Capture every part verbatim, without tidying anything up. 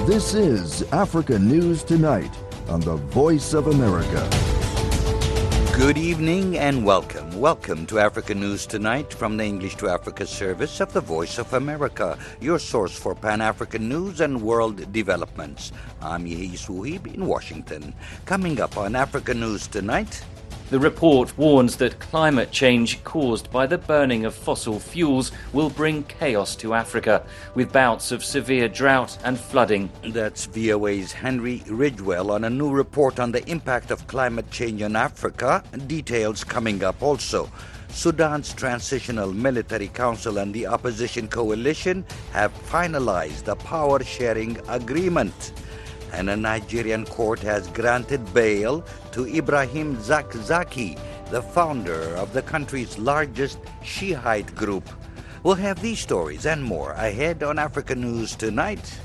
This is Africa News Tonight on the Voice of America. Good evening and welcome. Welcome to Africa News Tonight from the English to Africa service of the Voice of America, your source for Pan-African news and world developments. I'm Yehi Suhib in Washington. Coming up on Africa News Tonight... The report warns that climate change caused by the burning of fossil fuels will bring chaos to Africa, with bouts of severe drought and flooding. That's V O A's Henry Ridgwell on a new report on the impact of climate change on Africa. Details coming up also. Sudan's Transitional Military Council and the opposition coalition have finalized a power-sharing agreement. And a Nigerian court has granted bail to Ibrahim Zakzaki, the founder of the country's largest Shiite group. We'll have these stories and more ahead on Africa News Tonight.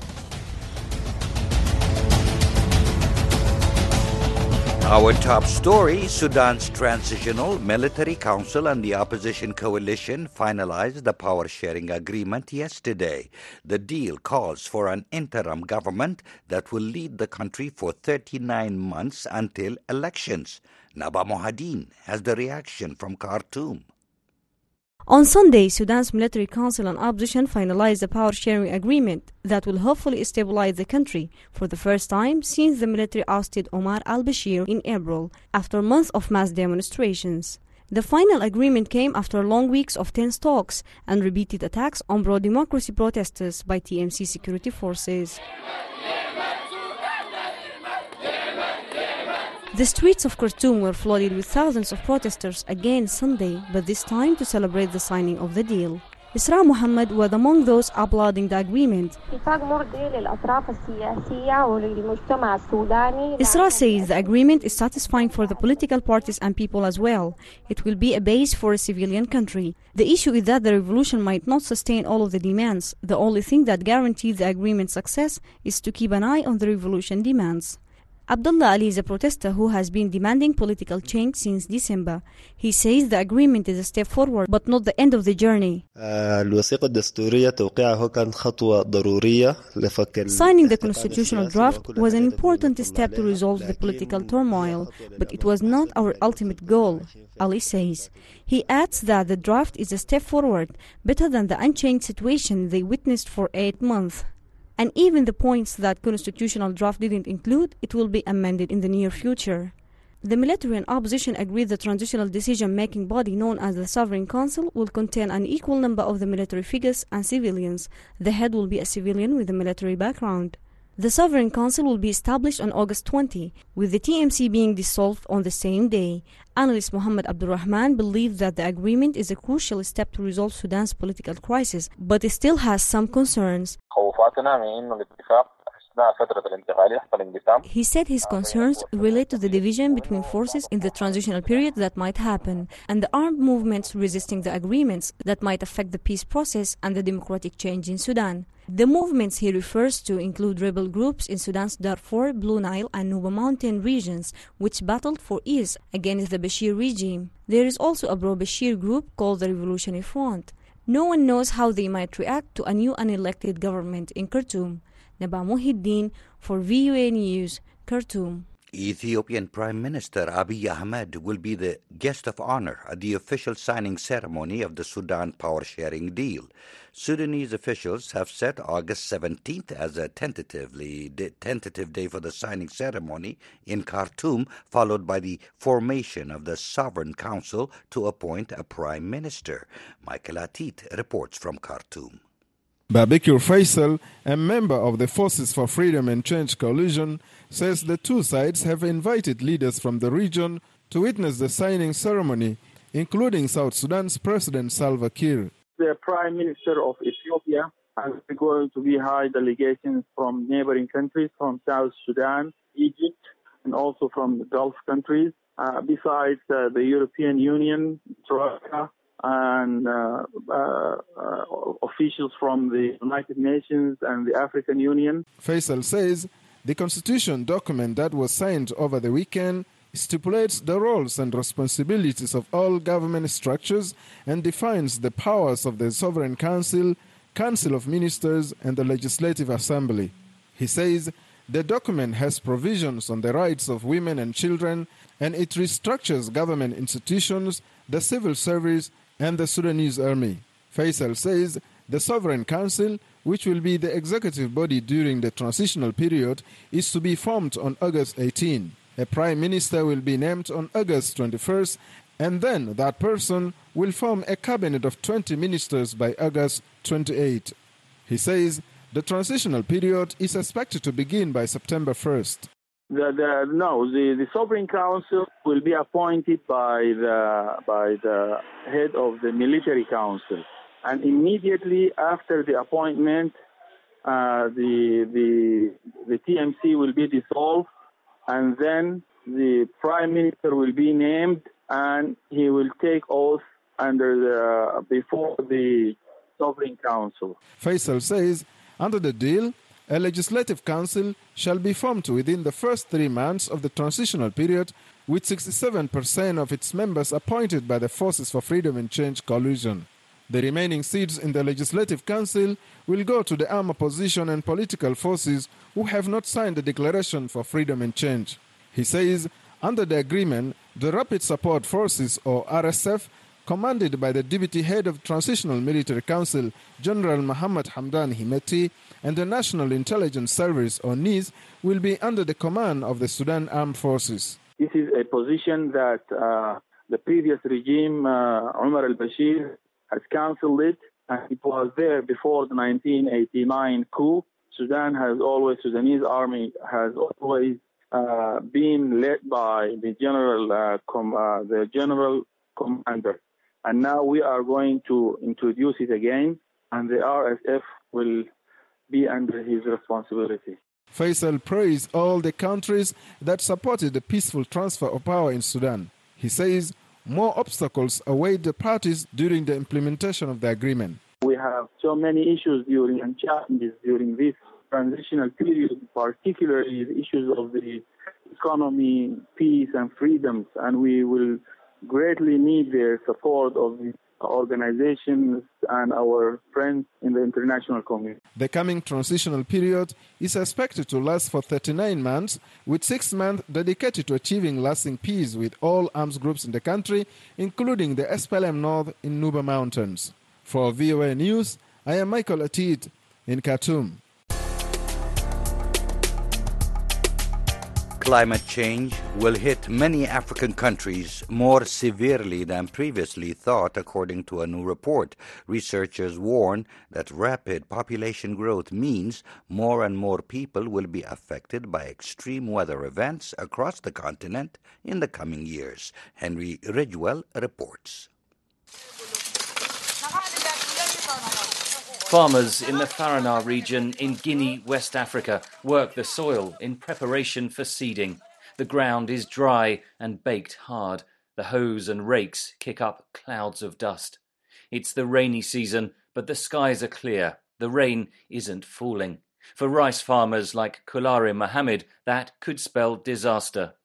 Our top story, Sudan's Transitional Military Council and the opposition coalition finalized the power-sharing agreement yesterday. The deal calls for an interim government that will lead the country for thirty-nine months until elections. Naba Mohadin has the reaction from Khartoum. On Sunday, Sudan's Military Council and opposition finalized a power-sharing agreement that will hopefully stabilize the country for the first time since the military ousted Omar al-Bashir in April after months of mass demonstrations. The final agreement came after long weeks of tense talks and repeated attacks on pro-democracy protesters by T M C security forces. The streets of Khartoum were flooded with thousands of protesters again Sunday, but this time to celebrate the signing of the deal. Isra Muhammad was among those applauding the agreement. Isra says the agreement is satisfying for the political parties and people as well. It will be a base for a civilian country. The issue is that the revolution might not sustain all of the demands. The only thing that guarantees the agreement's success is to keep an eye on the revolution demands. Abdullah Ali is a protester who has been demanding political change since December. He says the agreement is a step forward, but not the end of the journey. Signing the constitutional draft was an important step to resolve the political turmoil, but it was not our ultimate goal, Ali says. He adds that the draft is a step forward, better than the unchanged situation they witnessed for eight months. And even the points that constitutional draft didn't include, it will be amended in the near future. The military and opposition agreed the transitional decision-making body known as the Sovereign Council will contain an equal number of the military figures and civilians. The head will be a civilian with a military background. The Sovereign Council will be established on August twentieth, with the T M C being dissolved on the same day. Analyst Mohammed Abdulrahman believes that the agreement is a crucial step to resolve Sudan's political crisis, but it still has some concerns. He said his concerns relate to the division between forces in the transitional period that might happen, and the armed movements resisting the agreements that might affect the peace process and the democratic change in Sudan. The movements he refers to include rebel groups in Sudan's Darfur, Blue Nile, and Nuba Mountain regions, which battled for years against the Bashir regime. There is also a pro-Bashir group called the Revolutionary Front. No one knows how they might react to a new unelected government in Khartoum. Naba Mohideen for V O A News, Khartoum. Ethiopian Prime Minister Abiy Ahmed will be the guest of honor at the official signing ceremony of the Sudan power-sharing deal. Sudanese officials have set August seventeenth as a tentatively tentative day for the signing ceremony in Khartoum, followed by the formation of the Sovereign Council to appoint a prime minister. Michael Atit reports from Khartoum. Babakir Faisal, a member of the Forces for Freedom and Change coalition, says the two sides have invited leaders from the region to witness the signing ceremony, including South Sudan's President Salva Kiir. The Prime Minister of Ethiopia and going to be high delegations from neighboring countries, from South Sudan, Egypt, and also from the Gulf countries, uh, besides uh, the European Union, Troika, and uh, uh, uh, officials from the United Nations and the African Union. Faisal says the constitution document that was signed over the weekend stipulates the roles and responsibilities of all government structures and defines the powers of the Sovereign Council, Council of Ministers, and the Legislative Assembly. He says the document has provisions on the rights of women and children, and it restructures government institutions, the civil service, and the Sudanese army. Faisal says the Sovereign Council, which will be the executive body during the transitional period, is to be formed on August eighteenth. A prime minister will be named on August twenty-first, and then that person will form a cabinet of twenty ministers by August twenty-eighth. He says the transitional period is expected to begin by September first. The, the, no, the, the Sovereign Council will be appointed by the, by the head of the Military Council. And immediately after the appointment, uh, the, the, the T M C will be dissolved, and then the Prime Minister will be named, and he will take oath under the, before the Sovereign Council. Faisal says under the deal, a legislative council shall be formed within the first three months of the transitional period, with sixty-seven percent of its members appointed by the Forces for Freedom and Change coalition. The remaining seats in the Legislative Council will go to the armed opposition and political forces who have not signed the Declaration for Freedom and Change. He says under the agreement, the Rapid Support Forces, or R S F, commanded by the Deputy Head of Transitional Military Council, General Mohammed Hamdan Himeti, and the National Intelligence Service, or N I S, will be under the command of the Sudan Armed Forces. This is a position that uh, the previous regime, uh, Omar al-Bashir, has cancelled it, and it was there before the nineteen eighty-nine coup. Sudan has always, Sudanese army has always uh, been led by the general, uh, com, uh, the general commander. And now we are going to introduce it again, and the R S F will be under his responsibility. Faisal praised all the countries that supported the peaceful transfer of power in Sudan. He says more obstacles await the parties during the implementation of the agreement. We have so many issues during and challenges during this transitional period, particularly the issues of the economy, peace and freedoms, and we will greatly need the support of the organizations and our friends in the international community. The coming transitional period is expected to last for thirty-nine months, with six months dedicated to achieving lasting peace with all arms groups in the country, including the S P L M North in Nuba Mountains. For V O A News, I am Michael Atid in Khartoum. Climate change will hit many African countries more severely than previously thought, according to a new report. Researchers warn that rapid population growth means more and more people will be affected by extreme weather events across the continent in the coming years. Henry Ridgewell reports. Farmers in the Farana region in Guinea, West Africa, work the soil in preparation for seeding. The ground is dry and baked hard. The hoes and rakes kick up clouds of dust. It's the rainy season, but the skies are clear. The rain isn't falling. For rice farmers like Kulare Mohammed, that could spell disaster.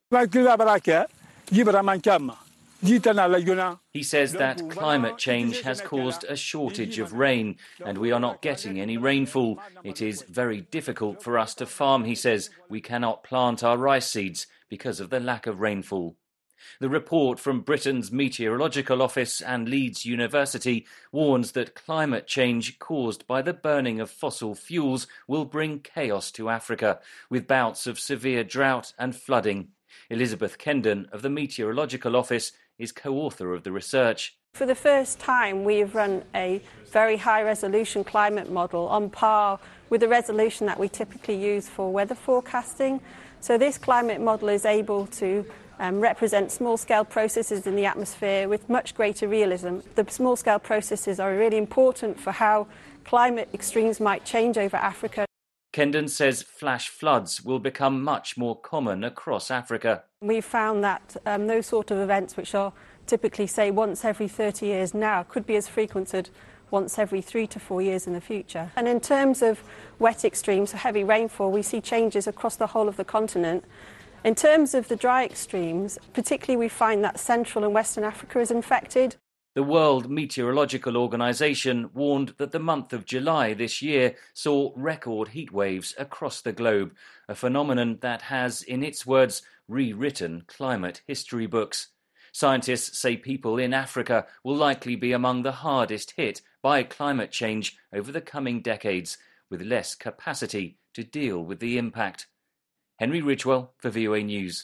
He says that climate change has caused a shortage of rain, and we are not getting any rainfall. It is very difficult for us to farm, he says. We cannot plant our rice seeds because of the lack of rainfall. The report from Britain's Meteorological Office and Leeds University warns that climate change caused by the burning of fossil fuels will bring chaos to Africa, with bouts of severe drought and flooding. Elizabeth Kendon of the Meteorological Office is co-author of the research. For the first time, we've run a very high-resolution climate model on par with the resolution that we typically use for weather forecasting. So this climate model is able to um, represent small-scale processes in the atmosphere with much greater realism. The small-scale processes are really important for how climate extremes might change over Africa. Kendon says flash floods will become much more common across Africa. We've found that um, those sort of events, which are typically, say, once every thirty years now, could be as frequented once every three to four years in the future. And in terms of wet extremes, so heavy rainfall, we see changes across the whole of the continent. In terms of the dry extremes, particularly we find that Central and Western Africa is infected. The World Meteorological Organization warned that the month of July this year saw record heat waves across the globe, a phenomenon that has, in its words, rewritten climate history books. Scientists say people in Africa will likely be among the hardest hit by climate change over the coming decades, with less capacity to deal with the impact. Henry Ridgwell for V O A News.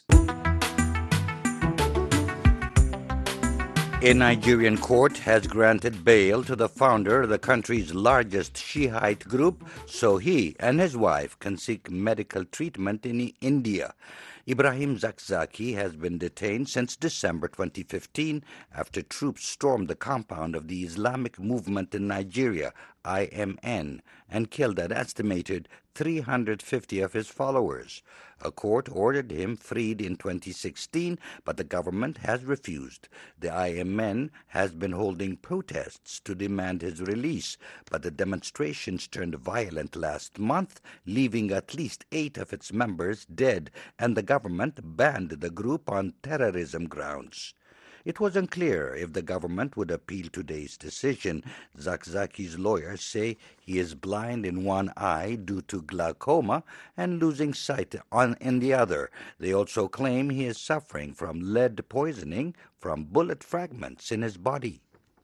A Nigerian court has granted bail to the founder of the country's largest Shiite group so he and his wife can seek medical treatment in India. Ibrahim Zakzaki has been detained since December twenty fifteen after troops stormed the compound of the Islamic Movement in Nigeria, I M N, and killed an estimated three hundred fifty of his followers. A court ordered him freed in twenty sixteen, but the government has refused. The I M N has been holding protests to demand his release, but the demonstrations turned violent last month, leaving at least eight of its members dead, and the government banned the group on terrorism grounds. It was unclear if the government would appeal today's decision. Zakzaki's lawyers say he is blind in one eye due to glaucoma and losing sight on in the other. They also claim he is suffering from lead poisoning from bullet fragments in his body.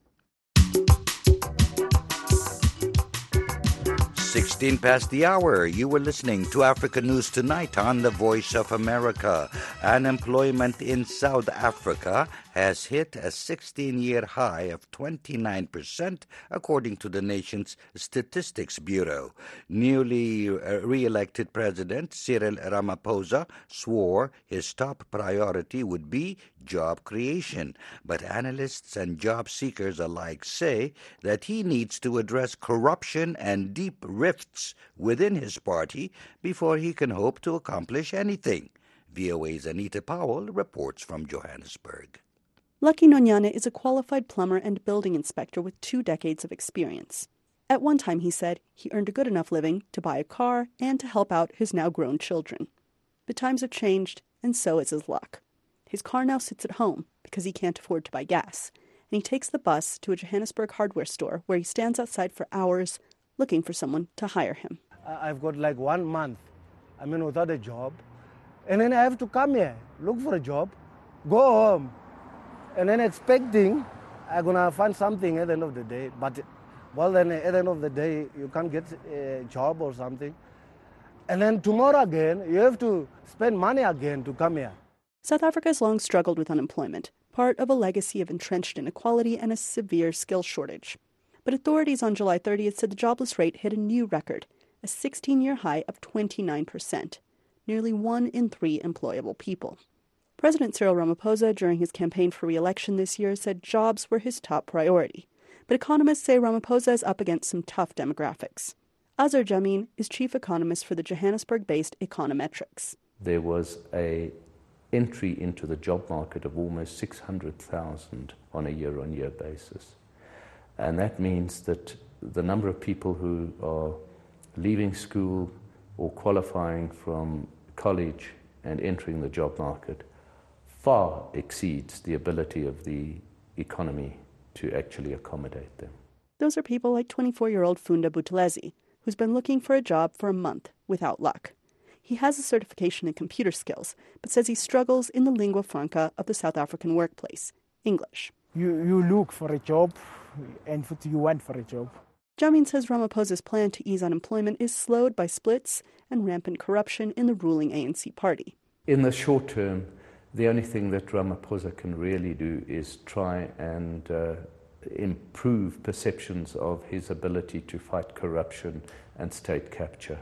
sixteen past the hour. You were listening to Africa News Tonight on the Voice of America. Unemployment in South Africa has hit a sixteen-year high of twenty-nine percent, according to the nation's Statistics Bureau. Newly re-elected President Cyril Ramaphosa swore his top priority would be job creation, but analysts and job seekers alike say that he needs to address corruption and deep rifts within his party before he can hope to accomplish anything. V O A's Anita Powell reports from Johannesburg. Lucky Nonyane is a qualified plumber and building inspector with two decades of experience. At one time, he said, he earned a good enough living to buy a car and to help out his now grown children. But times have changed, and so is his luck. His car now sits at home because he can't afford to buy gas, and he takes the bus to a Johannesburg hardware store where he stands outside for hours looking for someone to hire him. I've got like one month, I mean, without a job, and then I have to come here, look for a job, go home, and then expecting I'm going to find something at the end of the day. But, well, then at the end of the day, you can't get a job or something. And then tomorrow again, you have to spend money again to come here. South Africa has long struggled with unemployment, part of a legacy of entrenched inequality and a severe skill shortage. But authorities on July thirtieth said the jobless rate hit a new record, a sixteen-year high of twenty-nine percent, nearly one in three employable people. President Cyril Ramaphosa, during his campaign for re-election this year, said jobs were his top priority. But economists say Ramaphosa is up against some tough demographics. Azar Jamin is chief economist for the Johannesburg-based Econometrics. There was a entry into the job market of almost six hundred thousand on a year-on-year basis. And that means that the number of people who are leaving school or qualifying from college and entering the job market far exceeds the ability of the economy to actually accommodate them. Those are people like twenty-four-year-old Funda Buthelezi, who's been looking for a job for a month without luck. He has a certification in computer skills, but says he struggles in the lingua franca of the South African workplace, English. You, you look for a job, and you want for a job. Jamin says Ramaphosa's plan to ease unemployment is slowed by splits and rampant corruption in the ruling A N C party. In the short term, the only thing that Ramaphosa can really do is try and uh, improve perceptions of his ability to fight corruption and state capture,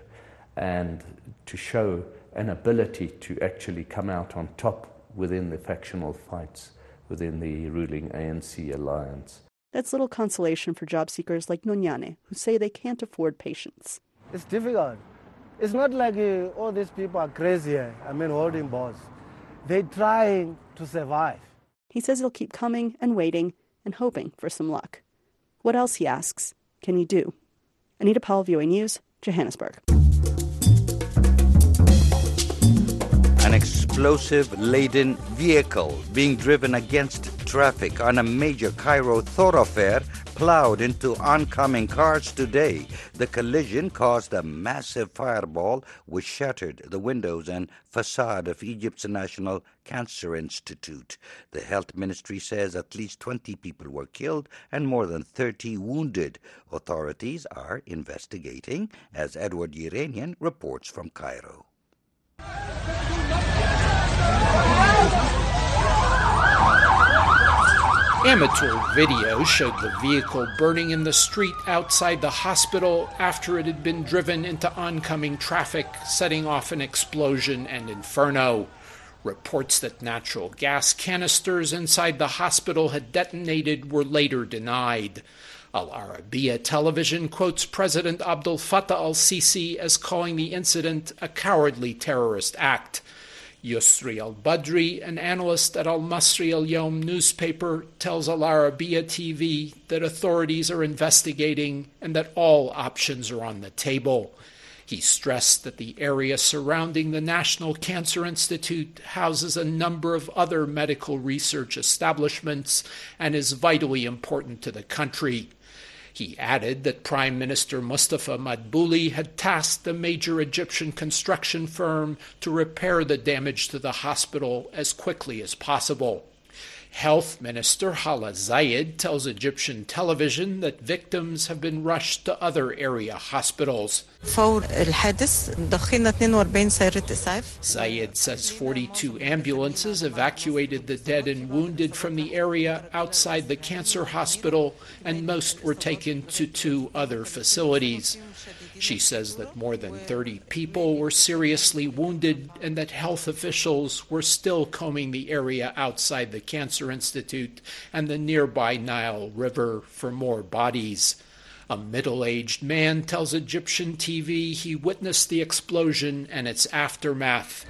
and to show an ability to actually come out on top within the factional fights within the ruling A N C alliance. That's little consolation for job seekers like Nonyane, who say they can't afford patience. It's difficult. It's not like uh, all these people are crazy here, I mean, holding balls. They're trying to survive. He says he'll keep coming and waiting and hoping for some luck. What else, he asks, can he do? Anita Powell, V O A News, Johannesburg. An explosive-laden vehicle being driven against traffic on a major Cairo thoroughfare plowed into oncoming cars today. The collision caused a massive fireball which shattered the windows and facade of Egypt's National Cancer Institute. The health ministry says at least twenty people were killed and more than thirty wounded. Authorities are investigating, as Edward Yeranian reports from Cairo. Amateur video showed the vehicle burning in the street outside the hospital after it had been driven into oncoming traffic, setting off an explosion and inferno. Reports that natural gas canisters inside the hospital had detonated were later denied. Al Arabiya television quotes President Abdel Fattah al-Sisi as calling the incident a cowardly terrorist act. Yusri al-Badri, an analyst at Al-Masri al-Yawm newspaper, tells Al Arabiya T V that authorities are investigating and that all options are on the table. He stressed that the area surrounding the National Cancer Institute houses a number of other medical research establishments and is vitally important to the country. He added that Prime Minister Mustafa Madbouli had tasked the major Egyptian construction firm to repair the damage to the hospital as quickly as possible. Health Minister Hala Zayed tells Egyptian television that victims have been rushed to other area hospitals. Zayed says forty-two ambulances evacuated the dead and wounded from the area outside the cancer hospital, and most were taken to two other facilities. She says that more than thirty people were seriously wounded and that health officials were still combing the area outside the Cancer Institute and the nearby Nile River for more bodies. A middle-aged man tells Egyptian T V he witnessed the explosion and its aftermath.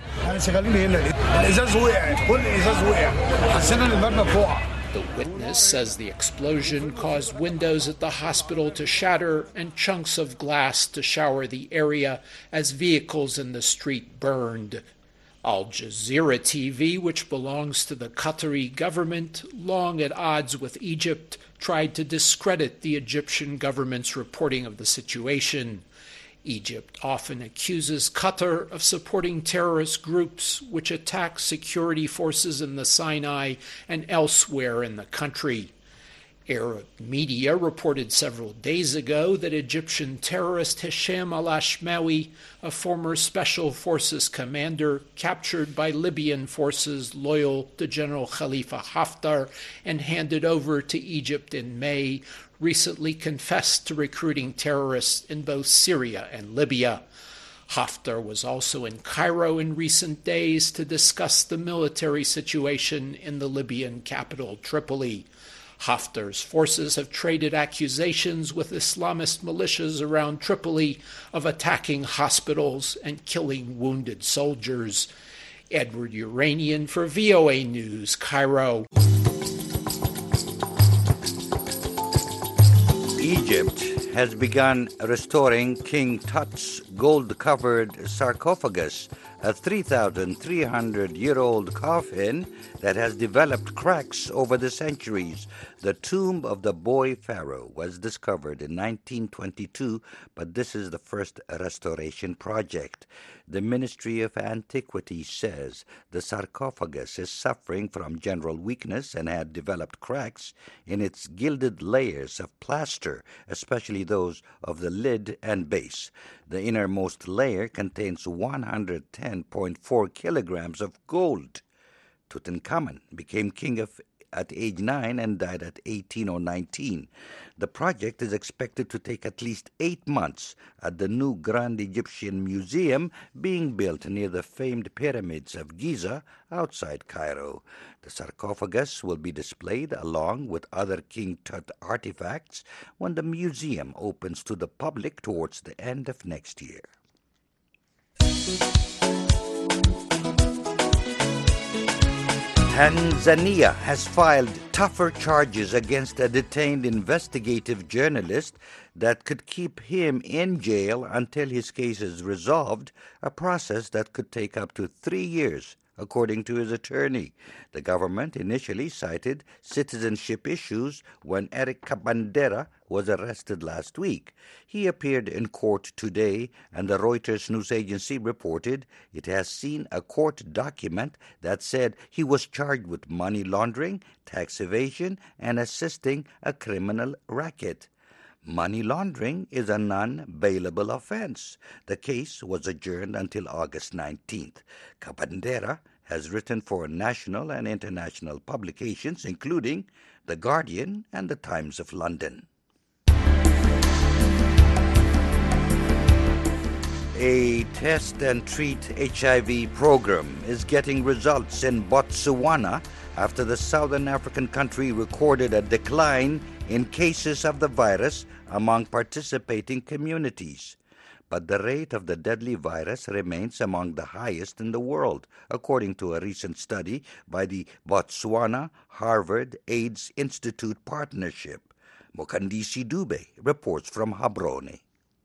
The witness says the explosion caused windows at the hospital to shatter and chunks of glass to shower the area as vehicles in the street burned. Al Jazeera T V, which belongs to the Qatari government, long at odds with Egypt, tried to discredit the Egyptian government's reporting of the situation. Egypt often accuses Qatar of supporting terrorist groups which attack security forces in the Sinai and elsewhere in the country. Arab media reported several days ago that Egyptian terrorist Hisham al-Ashmawi, a former Special Forces commander captured by Libyan forces loyal to General Khalifa Haftar and handed over to Egypt in May, recently confessed to recruiting terrorists in both Syria and Libya. Haftar was also in Cairo in recent days to discuss the military situation in the Libyan capital, Tripoli. Haftar's forces have traded accusations with Islamist militias around Tripoli of attacking hospitals and killing wounded soldiers. Edward Yeranian for V O A News, Cairo. Egypt has begun restoring King Tut's gold-covered sarcophagus, a three thousand three hundred year old coffin that has developed cracks over the centuries. The tomb of the boy pharaoh was discovered in nineteen twenty-two, but this is the first restoration project. The Ministry of Antiquities says the sarcophagus is suffering from general weakness and had developed cracks in its gilded layers of plaster, especially those of the lid and base. The innermost layer contains one hundred ten point four kilograms of gold. Tutankhamun became king of at age nine and died at eighteen or nineteen. The project is expected to take at least eight months at the new Grand Egyptian Museum being built near the famed pyramids of Giza outside Cairo. The sarcophagus will be displayed along with other King Tut artifacts when the museum opens to the public towards the end of next year. Tanzania has filed tougher charges against a detained investigative journalist that could keep him in jail until his case is resolved, a process that could take up to three years, according to his attorney. The government initially cited citizenship issues when Eric Kabandera was arrested last week. He appeared in court today, and the Reuters news agency reported it has seen a court document that said he was charged with money laundering, tax evasion, and assisting a criminal racket. Money laundering is a non-bailable offense. The case was adjourned until August nineteenth. Kabandera has written for national and international publications, including The Guardian and The Times of London. A test and treat H I V program is getting results in Botswana after the southern African country recorded a decline in cases of the virus among participating communities. But the rate of the deadly virus remains among the highest in the world, according to a recent study by the Botswana Harvard AIDS Institute Partnership. Mokandisi Dube reports from Gaborone.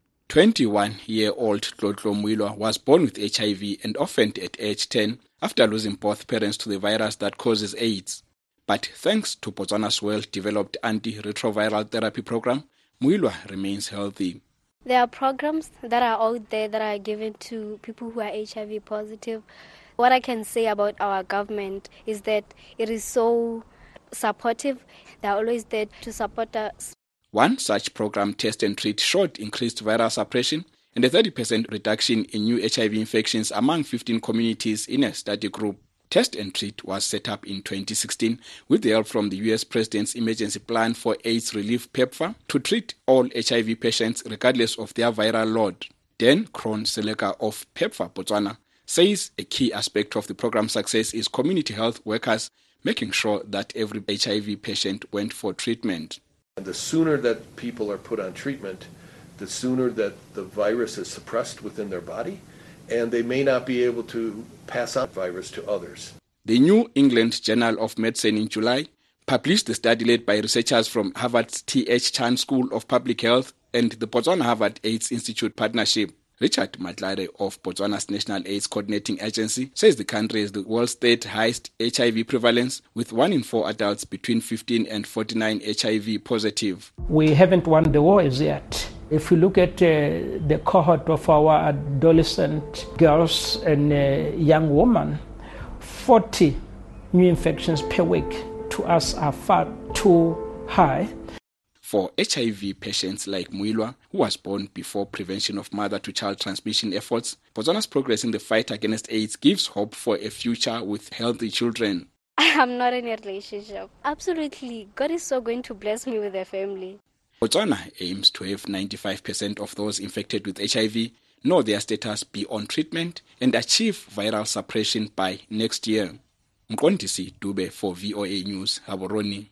twenty-one-year-old Tlotlo Mwilwa was born with H I V and orphaned at age ten after losing both parents to the virus that causes AIDS. But thanks to Botswana's well-developed antiretroviral therapy program, Mwilwa remains healthy. There are programs that are out there that are given to people who are H I V positive. What I can say about our government is that it is so supportive. They are always there to support us. One such program, Test and Treat, showed increased viral suppression and a thirty percent reduction in new H I V infections among fifteen communities in a study group. Test and Treat was set up in twenty sixteen with the help from the U S President's Emergency Plan for AIDS Relief PEPFAR to treat all H I V patients regardless of their viral load. Dan Kroon-Seleka of PEPFAR Botswana says a key aspect of the program's success is community health workers making sure that every H I V patient went for treatment. And the sooner that people are put on treatment, the sooner that the virus is suppressed within their body, and they may not be able to pass on virus to others. The New England Journal of Medicine in July published the study led by researchers from Harvard's T H Chan School of Public Health and the Botswana-Harvard AIDS Institute Partnership. Richard Matlare of Botswana's National AIDS Coordinating Agency says the country is the world's third highest H I V prevalence, with one in four adults between fifteen and forty-nine H I V positive. We haven't won the war as yet. If you look at uh, the cohort of our adolescent girls and uh, young women, forty new infections per week to us are far too high. For H I V patients like Mwilwa, who was born before prevention of mother-to-child transmission efforts, Botswana's progress in the fight against AIDS gives hope for a future with healthy children. I'm not in a relationship. Absolutely. God is so going to bless me with a family. Botswana aims to have ninety-five percent of those infected with H I V know their status, be on treatment, and achieve viral suppression by next year. Mkondisi Dube for V O A News, Gaborone.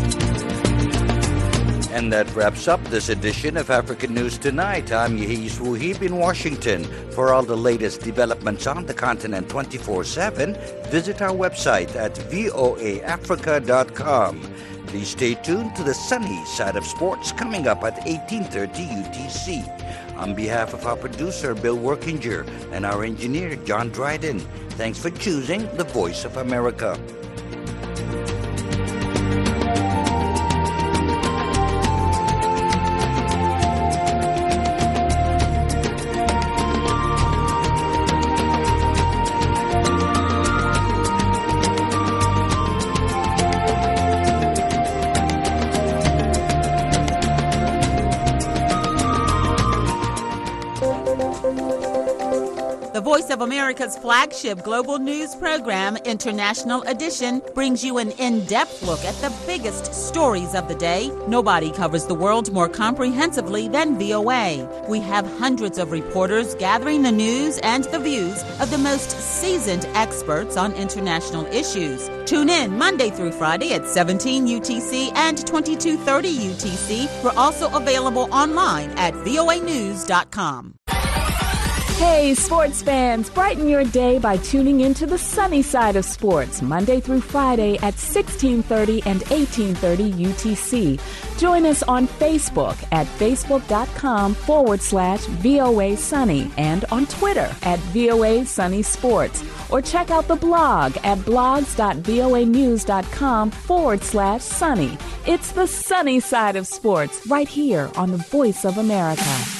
And that wraps up this edition of African News Tonight. I'm Yehis Wuhib in Washington. For all the latest developments on the continent twenty-four seven, visit our website at voa africa dot com. Please stay tuned to the sunny side of sports coming up at eighteen thirty U T C. On behalf of our producer, Bill Workinger, and our engineer, John Dryden, thanks for choosing the Voice of America. The Voice of America's flagship global news program, International Edition, brings you an in-depth look at the biggest stories of the day. Nobody covers the world more comprehensively than V O A. We have hundreds of reporters gathering the news and the views of the most seasoned experts on international issues. Tune in Monday through Friday at seventeen U T C and twenty-two thirty U T C. We're also available online at V O A news dot com. Hey, sports fans, brighten your day by tuning into the sunny side of sports, Monday through Friday at sixteen thirty and eighteen thirty U T C. Join us on Facebook at facebook.com forward slash VOA Sunny and on Twitter at VOA Sunny Sports. Or check out the blog at blogs.voanews.com forward slash sunny. It's the sunny side of sports right here on the Voice of America.